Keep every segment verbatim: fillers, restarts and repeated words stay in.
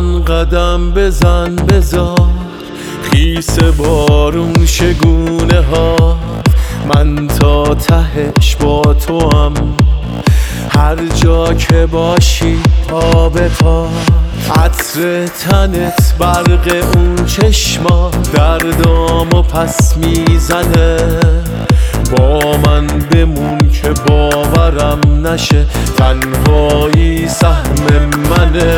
من قدم بزن بذار خیس بارون شگونه ها، من تا تهش با تو هم، هر جا که باشی پا به پا. عطر تنت برق اون چشما دردامو پس میزنه، با من بمون که باورم نشه تنهایی سهم منه.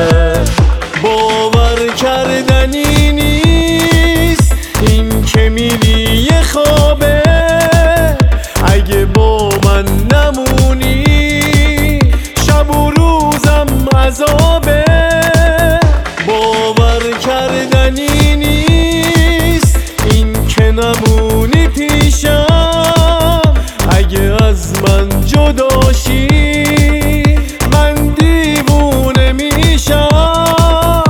باور کردنی نیست این که میری یه خوابه، اگه با من نمونی شب و روزم عذابه. باور کردنی نیست این که نمونی پیشم، اگه از من جداشی من دیوونه میشم.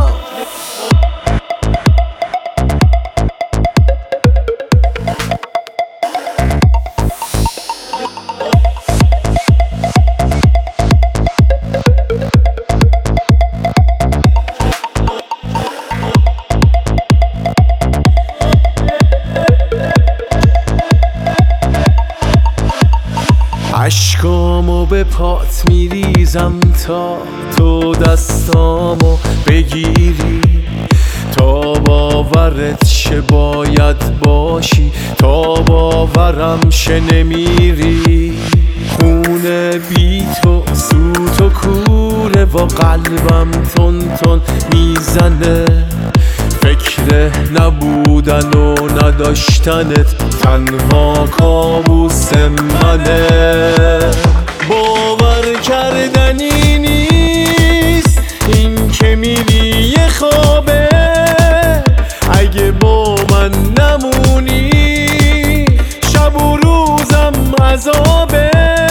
اشکامو به پات میریزم تا تو دستامو بگیری، تا باورت شه باید باشی، تا باورم شه نمیری. خونه بی تو سوت و کوره و قلبم تون تون میزنه، فکر نبودن و نداشتنت تنها کابوس منه. باور کردنی نیست این که میری یه خوابه، اگه با من نمونی شب و روزم عذابه.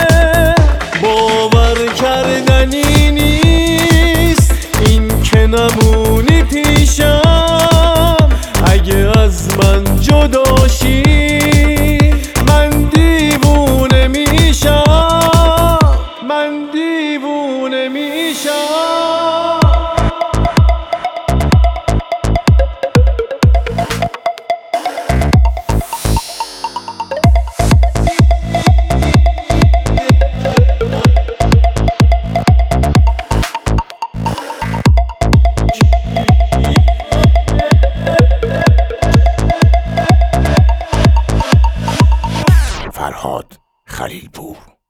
باور کردنی نیست این که نمونی پیشم، اگه از من جداشی من دیوونه میشم، من دیوونه میشم. فرهاد خلیلپور.